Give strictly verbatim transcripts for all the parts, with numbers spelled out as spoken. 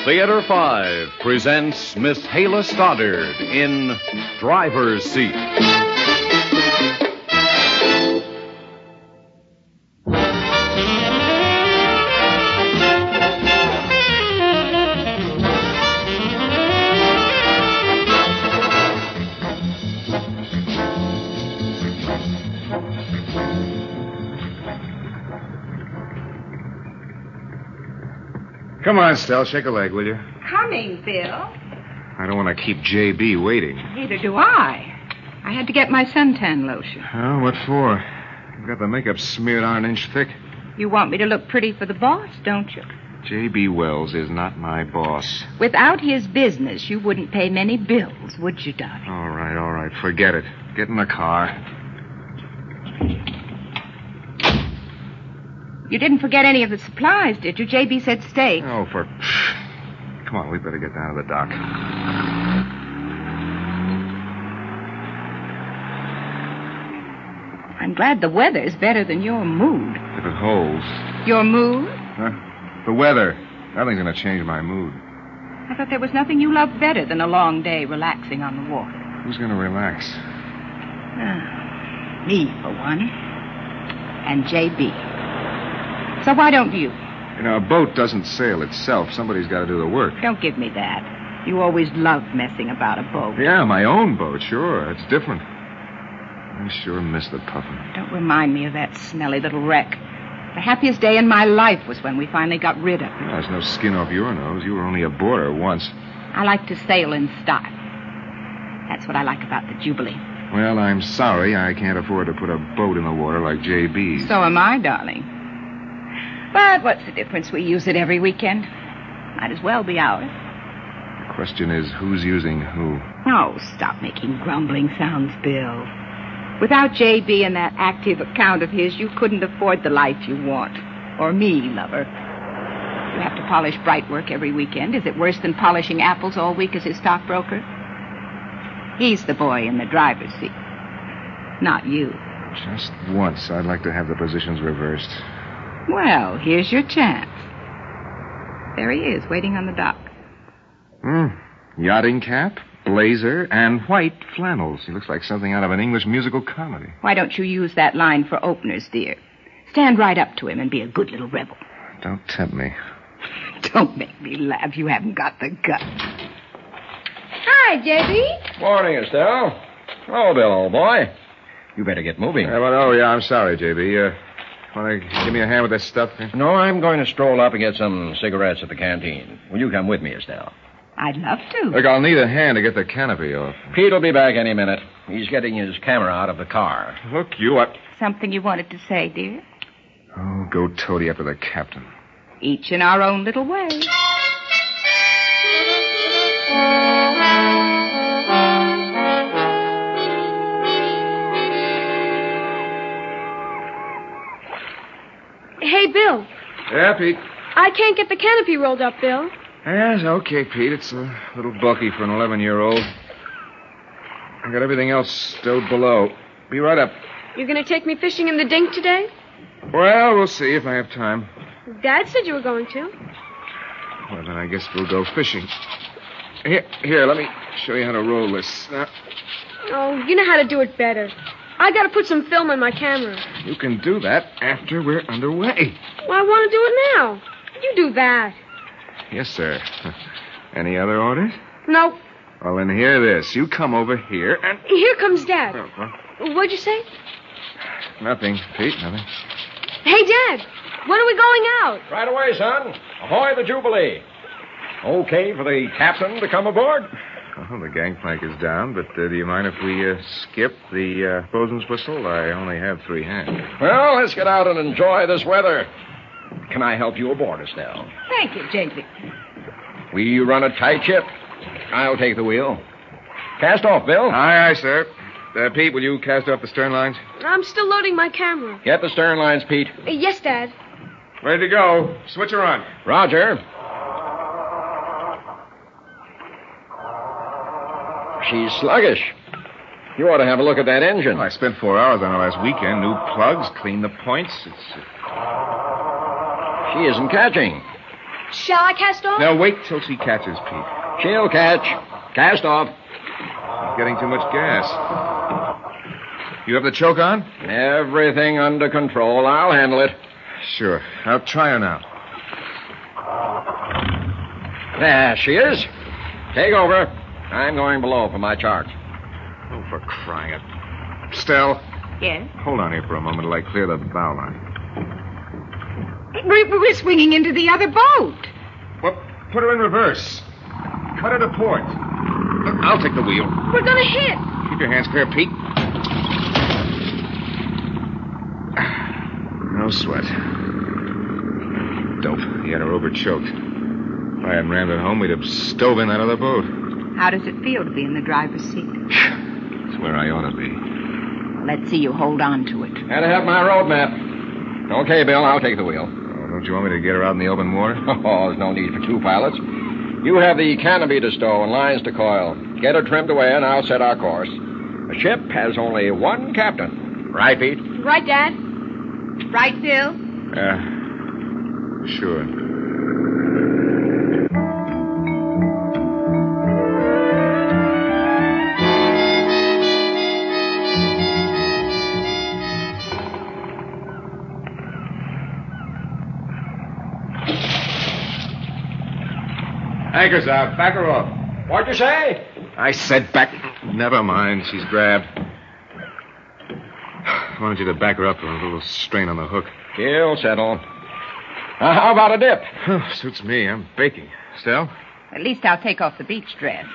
Theater five presents Miss Hala Stoddard in Driver's Seat. Come on, Stell, shake a leg, will you? Coming, Bill. I don't want to keep J B waiting. Neither do I. I had to get my suntan lotion. Oh, what for? You've got the makeup smeared on an inch thick. You want me to look pretty for the boss, don't you? J B. Wells is not my boss. Without his business, you wouldn't pay many bills, would you, darling? All right, all right. Forget it. Get in the car. You didn't forget any of the supplies, did you? J B said steak. Oh, for... Come on, we better get down to the dock. I'm glad the weather's better than your mood. If it holds. Your mood? Huh? The weather. Nothing's going to change my mood. I thought there was nothing you loved better than a long day relaxing on the water. Who's going to relax? Ah, me, for one. And J B. So why don't you? You know, a boat doesn't sail itself. Somebody's got to do the work. Don't give me that. You always loved messing about a boat. Yeah, my own boat, sure. It's different. I sure miss the Puffin. Don't remind me of that smelly little wreck. The happiest day in my life was when we finally got rid of it. Well, there's no skin off your nose. You were only aboard her once. I like to sail in style. That's what I like about the Jubilee. Well, I'm sorry I can't afford to put a boat in the water like J B's. So am I, darling. But what's the difference? We use it every weekend. Might as well be ours. The question is, who's using who? Oh, stop making grumbling sounds, Bill. Without J B and that active account of his, you couldn't afford the life you want. Or me, lover. You have to polish Brightwork every weekend. Is it worse than polishing apples all week as his stockbroker? He's the boy in the driver's seat. Not you. Just once, I'd like to have the positions reversed. Well, here's your chance. There he is, waiting on the dock. Hmm. Yachting cap, blazer, and white flannels. He looks like something out of an English musical comedy. Why don't you use that line for openers, dear? Stand right up to him and be a good little rebel. Don't tempt me. Don't make me laugh. You haven't got the guts. Hi, J B. Morning, Estelle. Oh, Bill, old boy. You better get moving. Yeah, but, oh, yeah, I'm sorry, J B. Uh, want to give me a hand with this stuff? No, I'm going to stroll up and get some cigarettes at the canteen. Will you come with me, Estelle? I'd love to. Look, I'll need a hand to get the canopy off. Pete will be back any minute. He's getting his camera out of the car. Look, you up. Something you wanted to say, dear? Oh, go toady up to the captain. Each in our own little way. Hey, Bill. Yeah, Pete. I can't get the canopy rolled up, Bill. Yes, okay, Pete. It's a little bulky for an eleven-year-old. I got everything else stowed below. Be right up. You going to take me fishing in the dink today? Well, we'll see if I have time. Dad said you were going to. Well, then I guess we'll go fishing. Here, here, let me show you how to roll this. Now, Oh, you know how to do it better. I got to put some film on my camera. you can do that after we're underway. Well, I want to do it now. You do that. Yes, sir. Any other orders? No. Well, then hear this. You come over here and... Here comes Dad. Oh, well, What'd you say? nothing, Pete, nothing. Hey, Dad. When are we going out? Right away, son. Ahoy, the Jubilee. Okay for the captain to come aboard? Oh, the gangplank is down, but uh, do you mind if we uh, skip the uh, bosun's whistle? I only have three hands. Well, let's get out and enjoy this weather. Can I help you aboard, Estelle? Thank you, J B. We run a tight ship. I'll take the wheel. Cast off, Bill. Aye, aye, sir. Uh, Pete, will you cast off the stern lines? I'm still loading my camera. Get the stern lines, Pete. Uh, yes, Dad. Ready to go. Switch her on. Roger. She's sluggish. You ought to have a look at that engine. Well, I spent four hours on it last weekend. New plugs, cleaned the points. It's... She isn't catching. Shall I cast off? Now, wait till she catches Pete. She'll catch. Cast off. He's getting too much gas. You have the choke on? Everything under control. I'll handle it. Sure. I'll try her now. There she is. Take over. I'm going below for my chart. Oh, for crying out. Stell, Yes? hold on here for a moment till I clear the bow line. We're, we're swinging into the other boat. Well, put her in reverse. Cut her to port. I'll take the wheel. We're gonna hit. Keep your hands clear, Pete. No sweat. Dope. He had her over-choked. If I hadn't rammed it home, we'd have stove in that other boat. How does it feel to be in the driver's seat? It's where I ought to be. Let's see you hold on to it. Had to have my road map. Okay, Bill, I'll take the wheel. Oh, don't you want me to get her out in the open water? Oh, there's no need for two pilots. You have the canopy to stow and lines to coil. Get her trimmed away, and I'll set our course. A ship has only one captain. Right, Pete? Right, Dad? Right, Bill? Yeah. Sure. Anchor's out. Back her off. What'd you say? I said back. Never mind. She's grabbed. I wanted you to back her up for a little strain on the hook. He'll settle. Uh, how about a dip? Suits me. I'm baking. Stell? At least I'll take off the beach dress.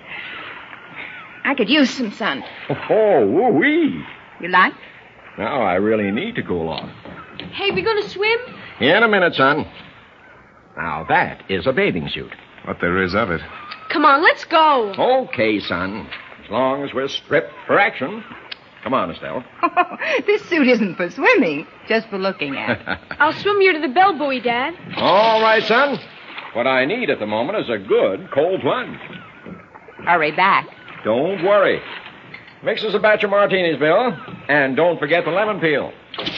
I could use some sun. Oh, woo-wee. You like? Now I really need to cool off. Hey, we gonna swim? In a minute, son. Now that is a bathing suit. What there is of it. Come on, let's go. Okay, son. As long as we're stripped for action. Come on, Estelle. This suit isn't for swimming, just for looking at. I'll swim you to the bell buoy, Dad. All right, son. What I need at the moment is a good cold plunge. Hurry back. Don't worry. Mix us a batch of martinis, Bill. And don't forget the lemon peel.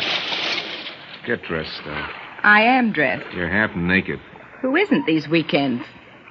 Get dressed, Stell. I am dressed. You're half naked. Who isn't these weekends?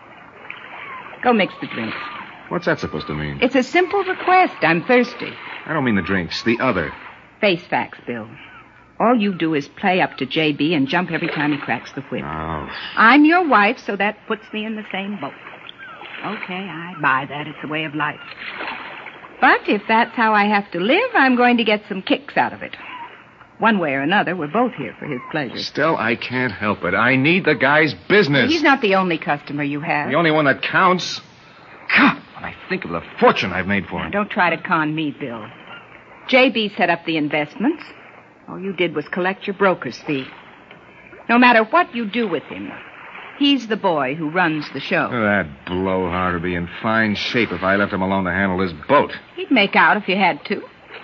Go mix the drinks. What's that supposed to mean? It's a simple request. I'm thirsty. I don't mean the drinks. The other. Face facts, Bill. All you do is play up to J B and jump every time he cracks the whip. Oh. I'm your wife, so that puts me in the same boat. Okay, I buy that. It's a way of life. But if that's how I have to live, I'm going to get some kicks out of it. One way or another, we're both here for his pleasure. Stell, I can't help it. I need the guy's business. He's not the only customer you have. The only one that counts. God, when I think of the fortune I've made for him. Don't try to con me, Bill. J B set up the investments. All you did was collect your broker's fee. No matter what you do with him, he's the boy who runs the show. That blowhard would be in fine shape if I left him alone to handle this boat. He'd make out if you had to.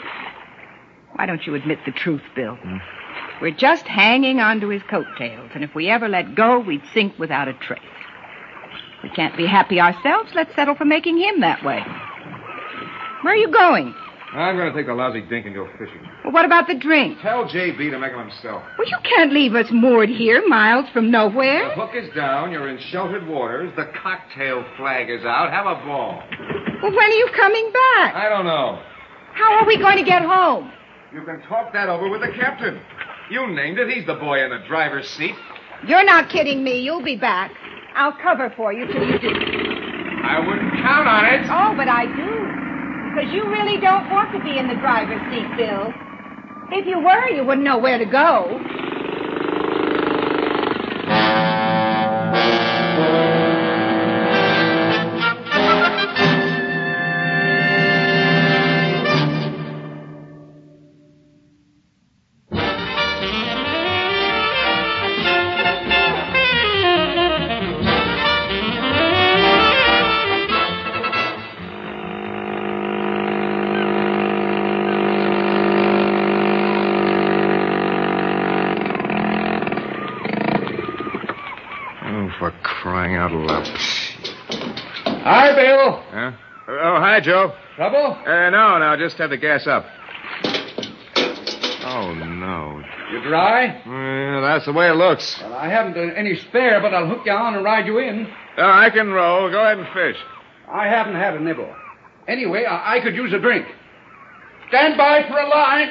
Why don't you admit the truth, Bill? Hmm? We're just hanging on to his coattails, and if we ever let go, we'd sink without a trace. We can't be happy ourselves. Let's settle for making him that way. Where are you going? I'm going to take the lousy dink and go fishing. Well, what about the drink? Tell J B to make him himself. Well, you can't leave us moored here, miles from nowhere. The hook is down. You're in sheltered waters. The cocktail flag is out. Have a ball. Well, when are you coming back? I don't know. How are we going to get home? You can talk that over with the captain. You named it. He's the boy in the driver's seat. You're not kidding me. You'll be back. I'll cover for you till you do. I wouldn't count on it. Oh, but I do. Because you really don't want to be in the driver's seat, Bill. If you were, you wouldn't know where to go. For crying out loud. Hi, Bill. Huh? Oh, hi, Joe. Trouble? Uh, no, no, just have the gas up. Oh, no. You dry? Yeah, that's the way it looks. Well, I haven't uh, any spare, but I'll hook you on and ride you in. Uh, I can roll. Go ahead and fish. I haven't had a nibble. Anyway, I, I could use a drink. Stand by for a line.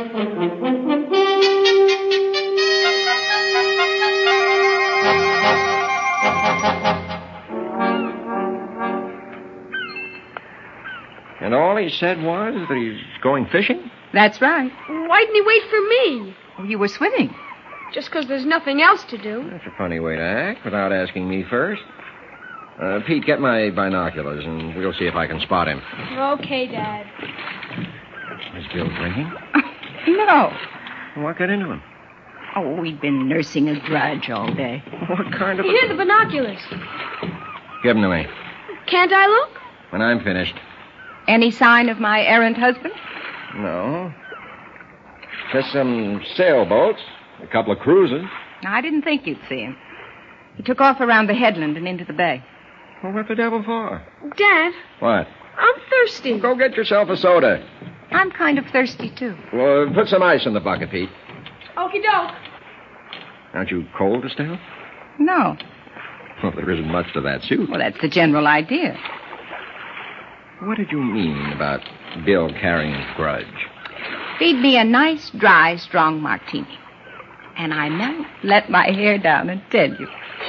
And all he said was that he's going fishing? That's right. Why didn't he wait for me? Oh, you were swimming. Just 'cause there's nothing else to do. That's a funny way to act without asking me first. Uh, Pete, get my binoculars, and we'll see if I can spot him. Okay, Dad. Is Bill drinking? No. What got into him? Oh, we've been nursing a grudge all day. What kind of... Here are the binoculars. Give them to me. Can't I look? When I'm finished. Any sign of my errant husband? No. Just some sailboats, a couple of cruises. I didn't think you'd see him. He took off around the headland and into the bay. Well, what the devil for? Dad, What? I'm thirsty. Go get yourself a soda. I'm kind of thirsty, too. Well, put some ice in the bucket, Pete. Okie doke. Aren't you cold, Estelle? No. Well, there isn't much to that suit. Well, that's the general idea. What did you mean about Bill carrying a grudge? Feed me a nice, dry, strong martini. And I might let my hair down and tell you.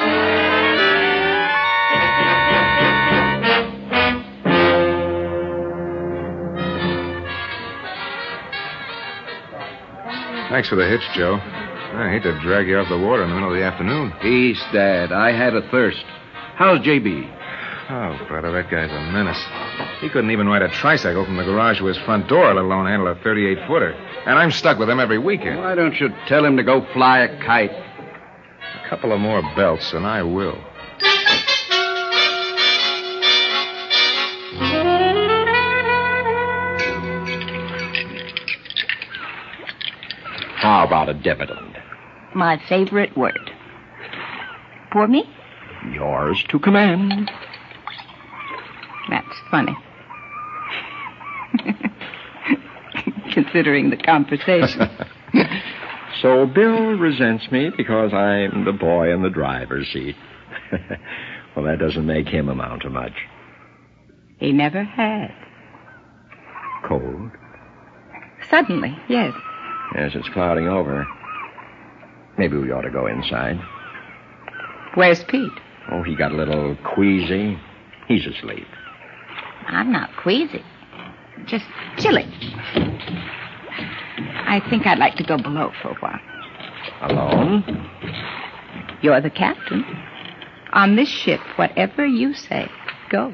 Thanks for the hitch, Joe. I hate to drag you off the water in the middle of the afternoon. Peace, Dad. I had a thirst. How's J B? Oh, brother, that guy's a menace. He couldn't even ride a tricycle from the garage to his front door, let alone handle a thirty-eight footer. And I'm stuck with him every weekend. Why don't you tell him to go fly a kite? A couple of more belts, and I will. How about a dividend? My favorite word. For me? Yours to command. That's funny. Considering the conversation. So Bill resents me because I'm the boy in the driver's seat. Well, that doesn't make him amount to much. He never has. Cold? Suddenly, yes. Yes, it's clouding over. Maybe we ought to go inside. Where's Pete? Oh, he got a little queasy. He's asleep. I'm not queasy. Just chilly. I think I'd like to go below for a while. Alone? You're the captain. On this ship, whatever you say goes.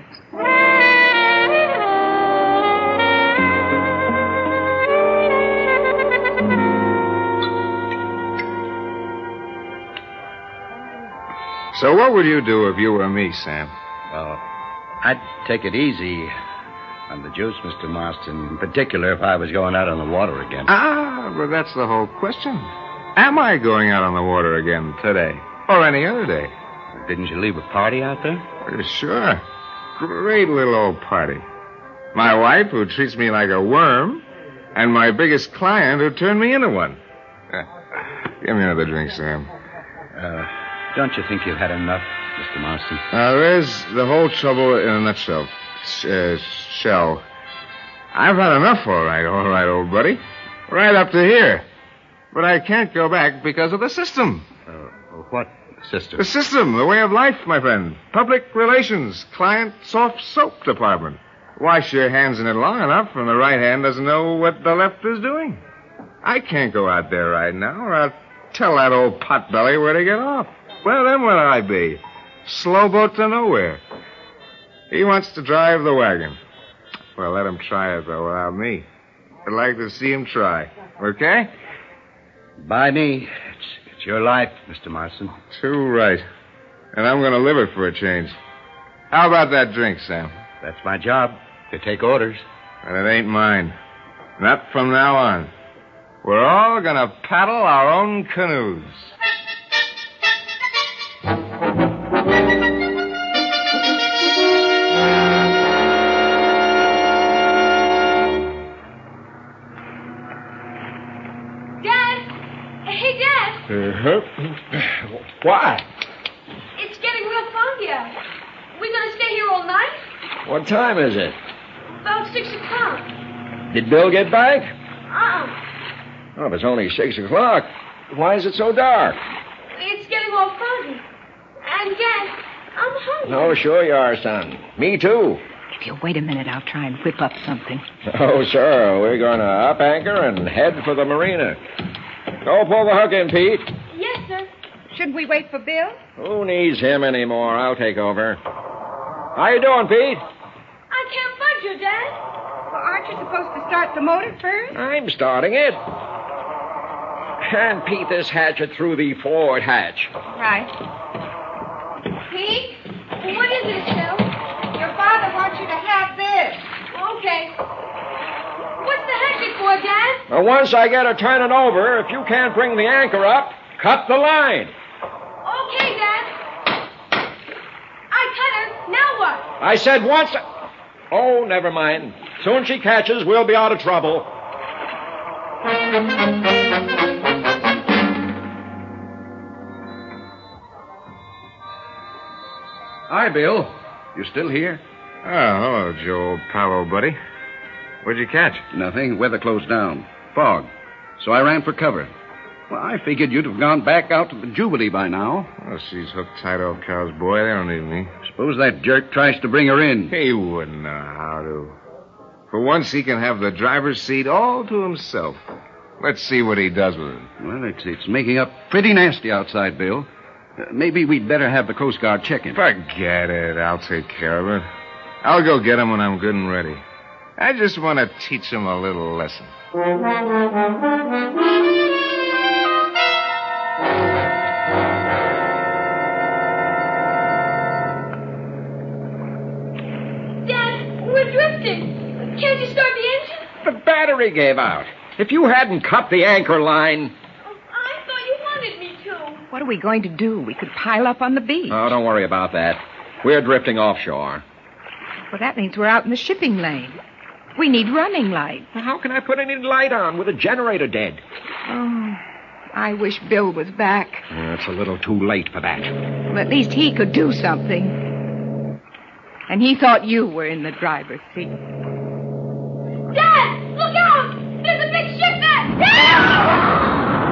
So what would you do if you were me, Sam? Well, I'd take it easy on the juice, Mister Marston, in particular if I was going out on the water again. Ah, but that's the whole question. Am I going out on the water again today? Or any other day? Didn't you leave a party out there? Uh, Sure. Great little old party. My wife, who treats me like a worm, and my biggest client, who turned me into one. Uh, give me another drink, Sam. Uh, don't you think you've had enough, Mister Marston? Now, there's the whole trouble in a nutshell. Sh- uh, shell. I've had enough, all right, all right, old buddy. Right up to here. But I can't go back because of the system. Uh, what system? The system, the way of life, my friend. Public relations, client soft soap department. Wash your hands in it long enough, and the right hand doesn't know what the left is doing. I can't go out there right now, or I'll tell that old potbelly where to get off. Well, then what'll I be? Slowboat to nowhere. He wants to drive the wagon. Well, let him try it, though, without me. I'd like to see him try. Okay? By me. It's, it's your life, Mister Marston. Too right. And I'm going to live it for a change. How about that drink, Sam? That's my job, to take orders. And it ain't mine. Not from now on. We're all going to paddle our own canoes. Uh-huh. Why? It's getting real foggy out. We gonna stay here all night? What time is it? About six o'clock. Did Bill get back? Uh-uh. Oh, if it's only six o'clock, why is it so dark? It's getting all foggy. And, Dad, I'm hungry. Oh, sure you are, son. Me too. If you'll wait a minute, I'll try and whip up something. Oh, sir, we're going to up anchor and head for the marina. Go pull the hook in, Pete. Yes, sir. Shouldn't we wait for Bill? Who needs him anymore? I'll take over. How you doing, Pete? I can't budge you, Dad. Well, aren't you supposed to start the motor first? I'm starting it. And Pete this hatchet through the forward hatch. Right. Pete? What is it, Phil? Your father wants you to have this. Okay. What's the hatchet for, Dad? Now, once I get her turning over, if you can't bring the anchor up, cut the line. Okay, Dad. I cut her. Now what? I said once... Oh, never mind. Soon she catches, we'll be out of trouble. Hi, Bill. You still here? Oh, hello, Joe, pal, buddy. What'd you catch? Nothing. Weather closed down. Fog. So I ran for cover. Well, I figured you'd have gone back out to the Jubilee by now. Oh, she's hooked tight, old cow's boy. They don't need me. Suppose that jerk tries to bring her in. He wouldn't know how to. For once, he can have the driver's seat all to himself. Let's see what he does with it. Well, it's, it's making up pretty nasty outside, Bill. Uh, maybe we'd better have the Coast Guard check in. Forget it. I'll take care of it. I'll go get him when I'm good and ready. I just want to teach him a little lesson. Dad, we're drifting. Can't you start the engine? The battery gave out. If you hadn't cut the anchor line... Oh, I thought you wanted me to. What are we going to do? We could pile up on the beach. Oh, don't worry about that. We're drifting offshore. Well, that means we're out in the shipping lane. We need running lights. How can I put any light on with a generator dead? Oh, I wish Bill was back. Uh, it's a little too late for that. Well, at least he could do something. And he thought you were in the driver's seat. Dad, look out! There's a big ship there!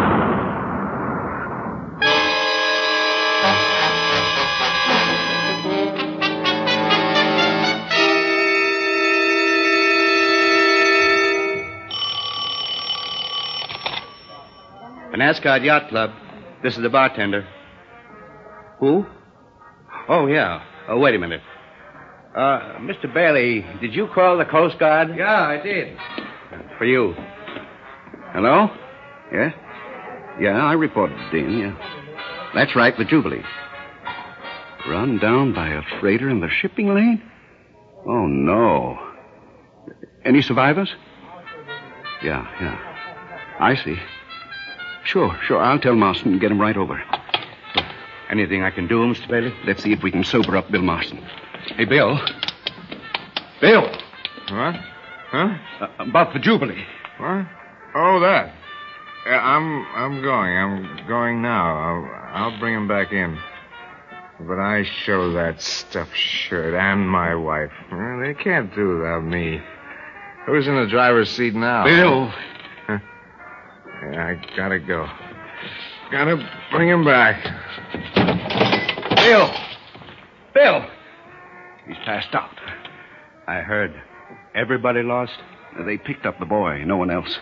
Penascot Yacht Club. This is the bartender. Who? Oh, yeah. Oh, wait a minute. Uh, Mister Bailey, did you call the Coast Guard? Yeah, I did. For you. Hello? Yeah? Yeah, I reported to Dean, yeah. That's right, the Jubilee. Run down by a freighter in the shipping lane? Oh, no. Any survivors? Yeah, yeah. I see. Sure, sure. I'll tell Marston and get him right over. Anything I can do, Mister Bailey? Let's see if we can sober up Bill Marston. Hey, Bill. Bill. What? Huh? Uh, about the Jubilee. What? Oh, that. Yeah, I'm I'm going. I'm going now. I'll, I'll bring him back in. But I show that stuffed shirt and my wife. Well, they can't do without me. Who's in the driver's seat now? Bill. Huh? Yeah, I gotta go. Gotta bring him back. Bill. Bill. He's passed out. I heard. Everybody lost? They picked up the boy, no one else.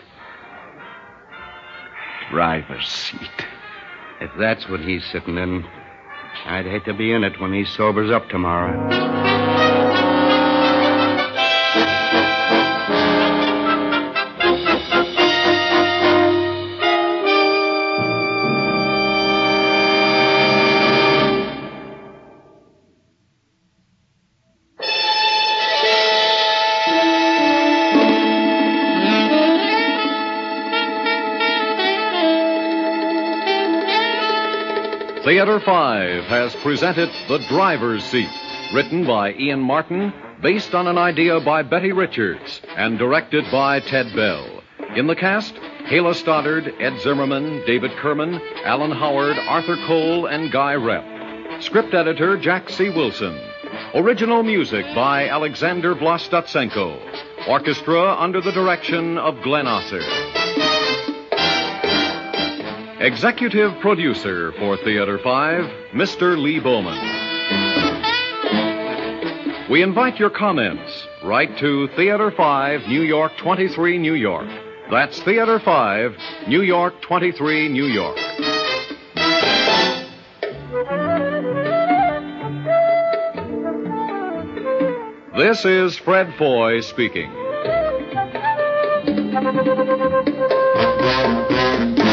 Driver's seat. If that's what he's sitting in, I'd hate to be in it when he sobers up tomorrow. Theater five has presented The Driver's Seat, written by Ian Martin, based on an idea by Betty Richards, and directed by Ted Bell. In the cast, Kayla Stoddard, Ed Zimmerman, David Kerman, Alan Howard, Arthur Cole, and Guy Rep. Script editor Jack C. Wilson. Original music by Alexander Vlastotsenko. Orchestra under the direction of Glenn Osser. Executive producer for Theater five, Mister Lee Bowman. We invite your comments. Write to Theater five, New York twenty-three, New York. That's Theater five, New York twenty-three, New York. This is Fred Foy speaking.